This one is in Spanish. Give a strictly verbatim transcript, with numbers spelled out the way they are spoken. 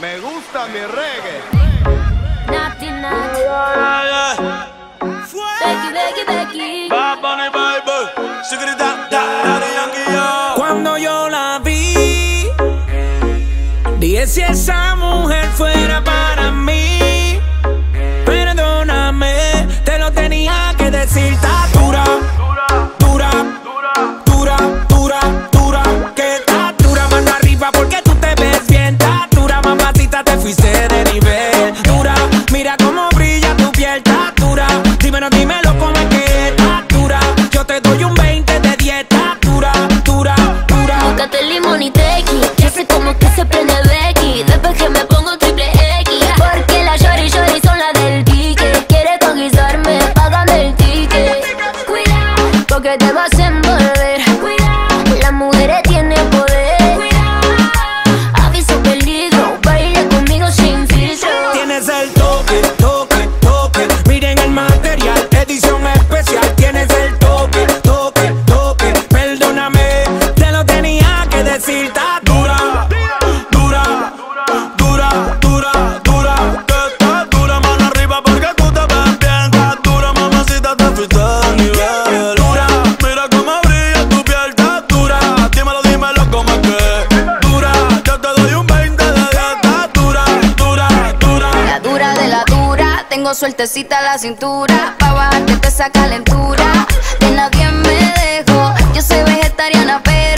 Me gusta mi reggae. Naughty, naughty. Becky, Becky, Becky. Bad Bunny, baby. Secreta, Daddy Yankee, yo. Cuando yo la vi, dije si esa mujer fuera para mí. Perdóname, te lo tenía que decir. Está dura, dura, dura, dura, dura. Que está dura, mano arriba porque tú te ves bien. Está dura, mamacita, te fuiste de nivel. Dura, mira cómo brilla tu piel. Está dura, dímelo, dímelo cómo es que está dura. Yo te doy un veinte de dieta. Dura, dura, dura. Búscate el limón y tequi. Ya sé cómo que se prende Becky. Después que me pongo triple X. Porque la shorty shorty son la del pique. Quiere conquistarme, págame el ticket. Cuidado, porque te vas a envolver. Cuidado, las mujeres tienen poder. Cuidado, aviso peligro. Baila conmigo sin filtro. Tienes el toque, toque, toque. Miren el material, edición especial. Tienes el toque, toque, toque. Perdóname, te lo tenía que decir. Está dura, dura, dura, dura, dura. Que estás dura, mano arriba porque tú te ves bien. Estás dura, mamacita, te fuiste de nivel. Dura, Mira cómo brilla tu piel, estás dura. Dímelo, dímelo cómo es que dura. Yo te doy un veinte de dieta. Dura, dura, dura. La dura de la dura, tengo sueltecita la cintura. Pa' bajarte esa calentura, de nadie me dejo. Yo soy vegetariana, pero